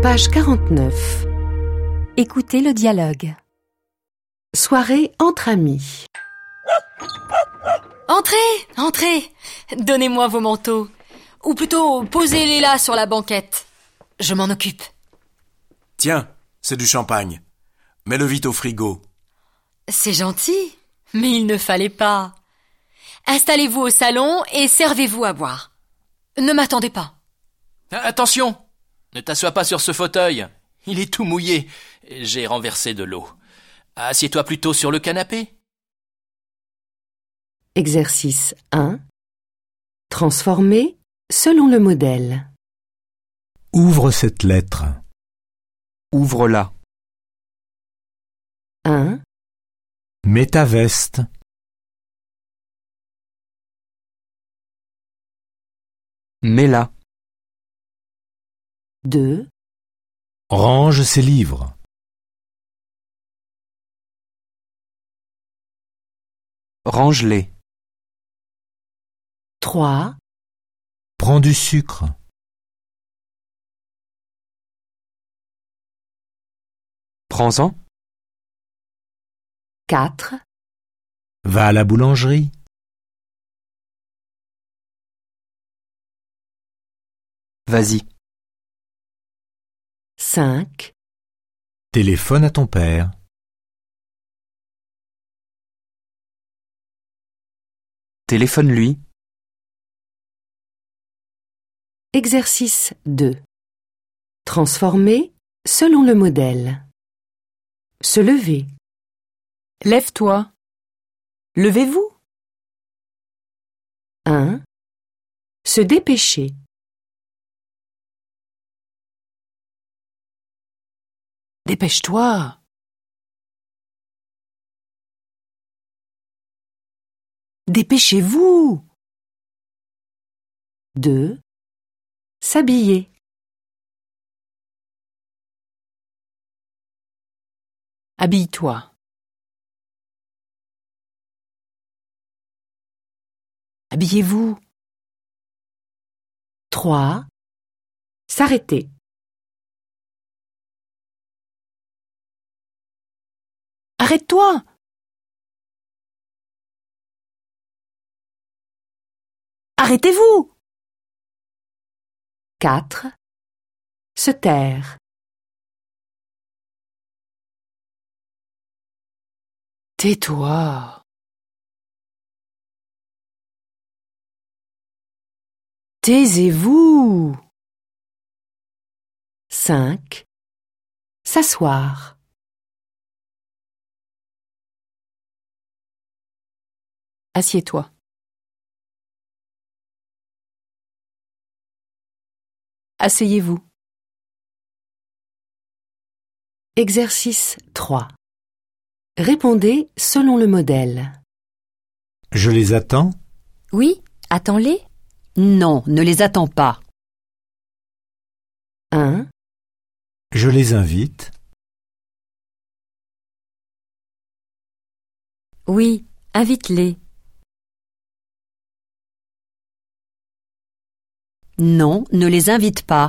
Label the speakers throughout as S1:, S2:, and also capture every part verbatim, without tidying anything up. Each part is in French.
S1: Page quarante-neuf.
S2: Écoutez le dialogue.
S1: Soirée entre amis.
S3: Entrez, entrez. Donnez-moi vos manteaux. Ou plutôt, posez-les là sur la banquette. Je m'en occupe.
S4: Tiens, c'est du champagne. Mets-le vite au frigo.
S3: C'est gentil, mais il ne fallait pas. Installez-vous au salon et servez-vous à boire. Ne m'attendez pas.
S5: Attention! Ne t'assois pas sur ce fauteuil. Il est tout mouillé. J'ai renversé de l'eau. Assieds-toi plutôt sur le canapé.
S1: Exercice un. Transformer selon le modèle.
S6: Ouvre cette lettre.
S7: Ouvre-la.
S1: un.
S6: Mets ta veste.
S7: Mets-la.
S1: deux.
S6: Range ses livres.
S7: Range-les.
S1: trois.
S6: Prends du sucre.
S7: Prends-en.
S1: quatre.
S6: Va à la boulangerie.
S7: Vas-y.
S1: cinq.
S6: Téléphone à ton père.
S7: Téléphone-lui.
S1: Exercice deux. Transformer selon le modèle. Se lever.
S2: Lève-toi. Levez-vous.
S1: un. Se dépêcher.
S2: Dépêche-toi. Dépêchez-vous.
S1: deux. S'habiller.
S2: Habille-toi. Habillez-vous.
S1: trois. S'arrêter.
S2: Arrête-toi. Arrêtez-vous.
S1: quatre. Se taire.
S2: Tais-toi. Taisez-vous.
S1: cinq. S'asseoir.
S2: Assieds-toi. Asseyez-vous.
S1: Exercice trois. Répondez selon le modèle.
S6: Je les attends.
S2: Oui, attends-les. Non, ne les attends pas.
S1: un.
S6: Je les invite.
S2: Oui, invite-les. Non, ne les invite pas.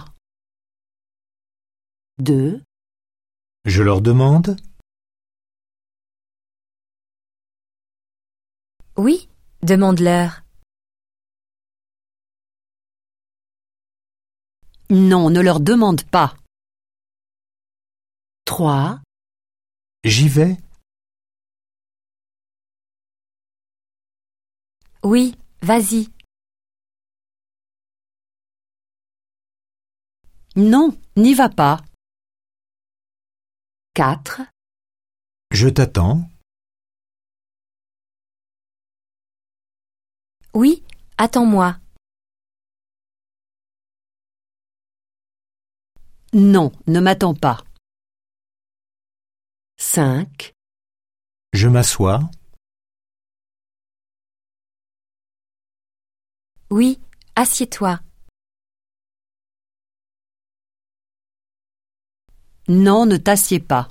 S1: deux.
S6: Je leur demande.
S2: Oui, demande-leur. Non, ne leur demande pas.
S1: trois.
S6: J'y vais.
S2: Oui, vas-y. Non, n'y va pas.
S1: quatre.
S6: Je t'attends.
S2: Oui, attends-moi. Non, ne m'attends pas.
S1: cinq.
S6: Je m'assois.
S2: Oui, assieds-toi. Non, ne t'assieds pas.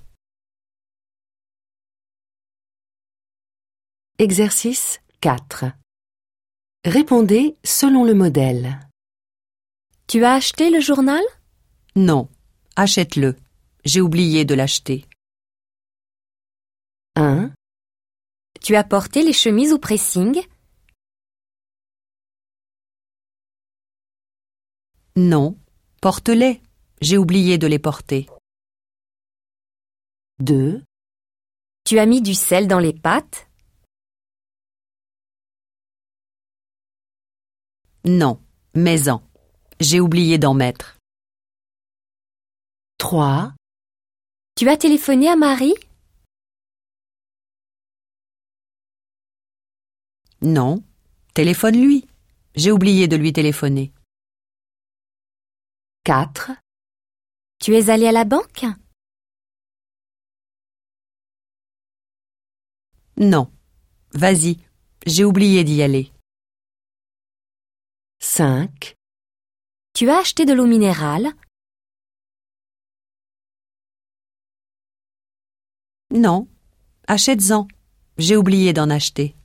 S1: Exercice quatre. Répondez selon le modèle.
S2: Tu as acheté le journal? Non. Achète-le. J'ai oublié de l'acheter.
S1: un,
S8: Tu as porté les chemises au pressing?
S2: Non. Porte-les. J'ai oublié de les porter.
S1: deux,
S8: Tu as mis du sel dans les pâtes?
S2: Non. Mets-en. J'ai oublié d'en mettre.
S1: trois,
S8: Tu as téléphoné à Marie?
S2: Non. Téléphone-lui. J'ai oublié de lui téléphoner.
S1: quatre,
S8: Tu es allé à la banque?
S2: Non. Vas-y. J'ai oublié d'y aller.
S1: cinq,
S8: Tu as acheté de l'eau minérale?
S2: Non. Achète-en. J'ai oublié d'en acheter.